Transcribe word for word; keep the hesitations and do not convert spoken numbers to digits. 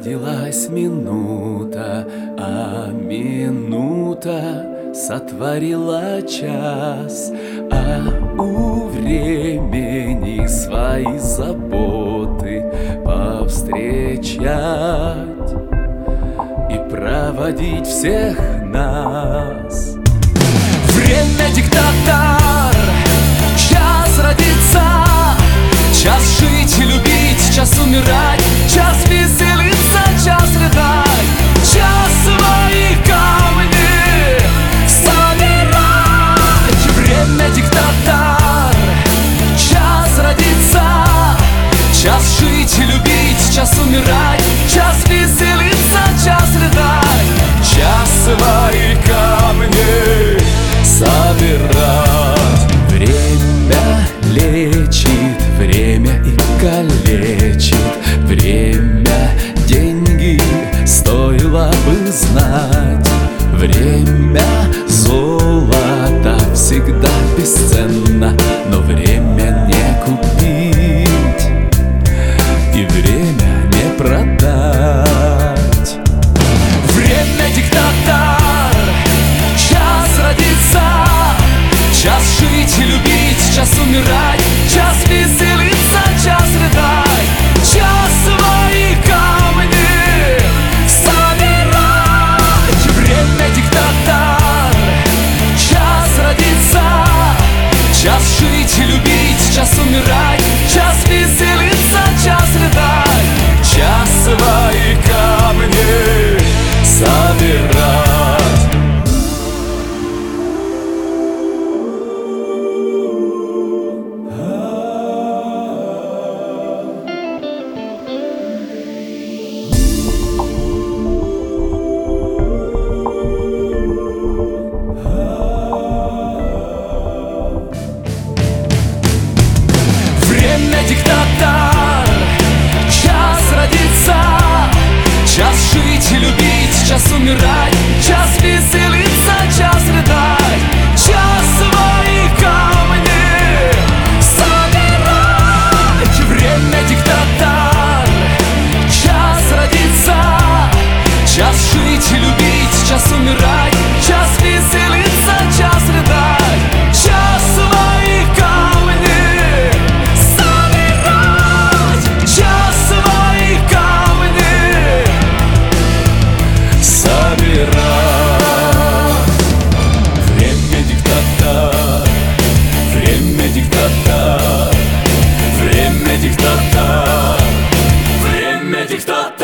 Родилась минута, а минута сотворила час, а у времени свои заботы повстречать и проводить всех нас. Время диктатор, час родиться, час жить и любить, час умирать, час веселиться, час рыдать, час свои камни собирать. Время диктатор, час родиться, час жить и любить, час умирать, час веселиться, час рыдать, час свои камни собирать. Время лечит, время и калечит, время деньги стоило бы знать. Время золото всегда бесценно, но время не купить и время не продать. Время диктатор, час родиться, час жить и любить, час умирать, час веселиться, час рыдать, час свои камни собирать. Время диктатор, час родиться, час жить и любить, час умирать, час веселиться, час рыдать, час свои камни собирать. Время диктатор, час родиться, час жить и любить, час умирать, час веселиться, час рыдать, час свои камни собирать. Время диктатор, час родиться, час жить и любить, час умирать, час веселиться, час рыдать, час свои камни собирать, час свои камни собирать. Время диктатор, время диктатор, время диктатор, время диктатор.